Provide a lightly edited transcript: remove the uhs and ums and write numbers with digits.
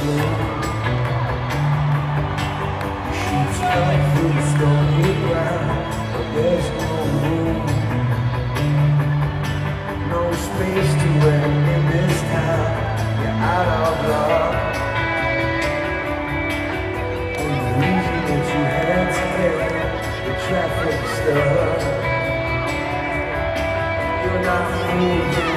room. Sheets cut through the stony ground, but there's no room, no space to rent in this town. You're out of luck. When the reason that you had today, the traffic stuck. You're not moving.